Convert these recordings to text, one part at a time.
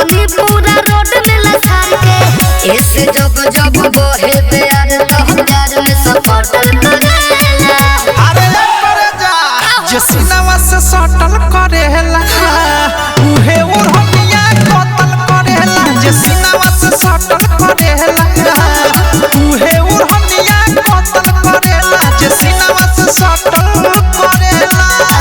तनी पूरा रोड में लसार के ऐसे जब जब बहे प्यार तो हजार में सपटल करेला। अरे करे जा जे सिनेमा से सटल करेला उहे उड़निया कतल करेला। जे सिनेमा से सटल करेला उहे उड़निया कतल करेला। जे सिनेमा से सटल करेला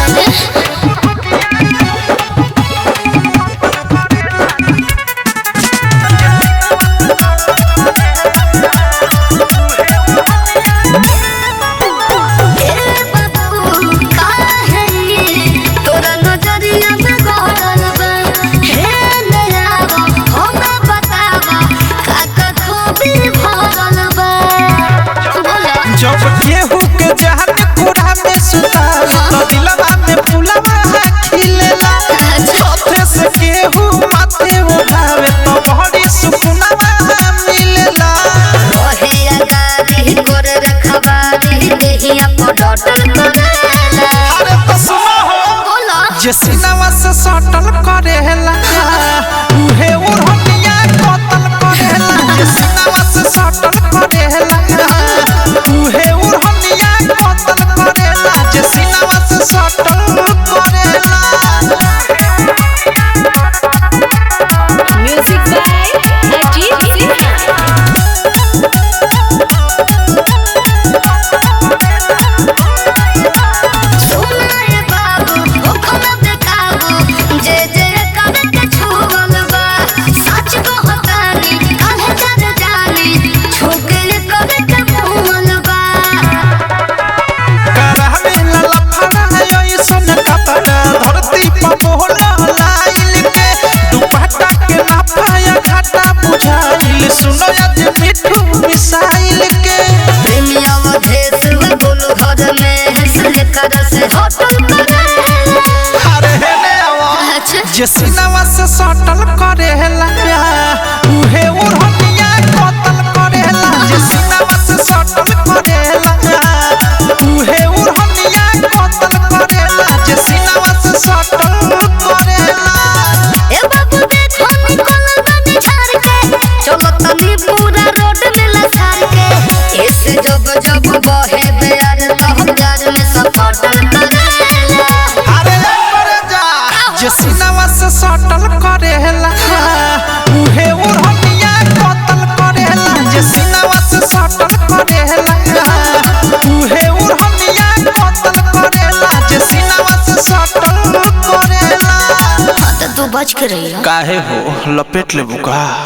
जब केहू के जहान कोड़ा में सुतावे तो दिलवा में फुलवा खिलेला। छते से केहू माथे उठावे तो बड़ी सुकुनवा मिलेला। ओहिया गाड़ी कर रखवारी देहिया पर डटल करेला। अरे तो सुनो बोला जे सिनेमा से सटल करेला उहे उड़निया कतल करेला। जे सिनेमा से सटल करेला उहे उड़निया कतल करेला। जे सिनेमा से सटल करेला म्यूजिक बाय अजीत सिन्हा। सुनाए बाबू ओखना देखाबू जे जे कर के छुवल बा सच कहतानी काहे जग जानी छुके कर के मुहल बा। करावे लफड़ा ऐसन कपड़ा धरती पर बोला लाइल के दुपट्टा के नाफाया घाटा बुझाइल। सुनो आज मिठू मिसाइल के प्रेमिया देश में बोलो घर में हंसले कर से होटल करेला। अरे हेने आवा जे सिनेमा से सटल करेला उहे उड़निया कतल करेला। जे सिनेमा से सटल करेला उहे उड़निया कतल करेला। जे सिनेमा से सटल करेला ए बाबू देखो निकल बनी झाड़ के चलो तनी पूरा रोड में लसार के ऐसे जब जब बहे प्यार तो हजार में सपटल करेला। अरे करे जा जे सिनेमा से सटल करेला उहे उड़निया कतल करेला। जे सिनेमा से सटल करेला उहे उड़निया कतल करेला। जे सिनेमा से सटल करेला तो तू बच के रही काहे हो लपेट ले बुका।